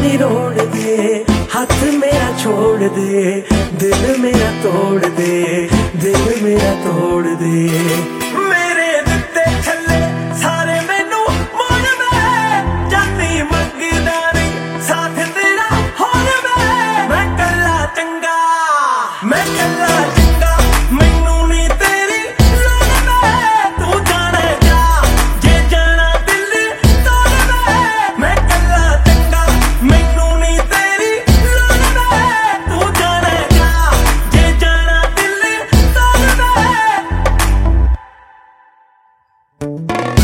नी road दे, हाथ मेरा छोड़ दे, दिल मेरा तोड़ दे, दिल मेरा तोड़ दे। मेरे दिते छल्ले सारे मैनू मोड़ दे, जानी मंगदा नहीं साथ तेरा होर मैं कल्ला चंगा, मैं कल्ला चंगा, मैनू नी तेरी लोड़ तू जाने जा, जे जाना दिल तोड़ मैं कल्ला चंगा, मैनू नी तेरी लोड़ तू जाने जा, जे जाना दिल तोड़